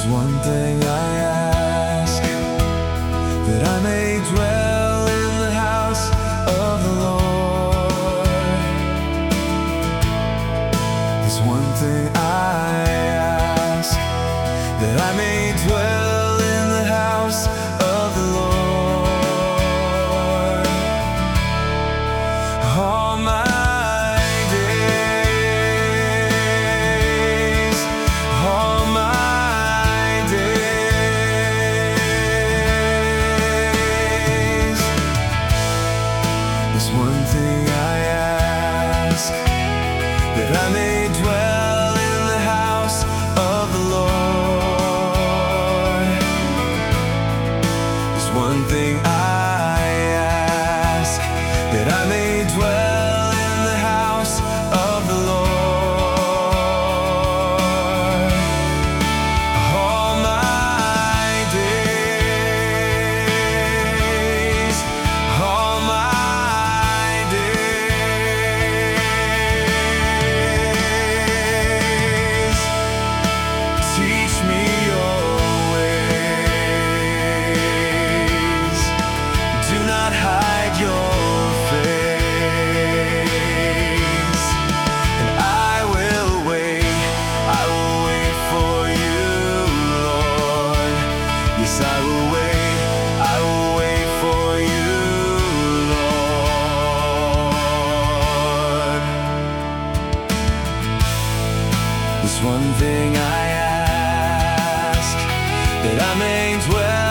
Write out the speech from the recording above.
one thing I ask, that I may dwell in the house of the Lord. There's one thing I ask, that I may dwell in the house of the Lord all my days, all my days. There's one thing I ask, that I may dwell in the house of the Lord. There's one thing I ask, that I may dwell in the house of the Lord all my days, all my days. Teach me your ways, do not hide your face, and I will wait for you, Lord. Yes, I will wait for you, Lord. There's one thing I ask, that I may dwell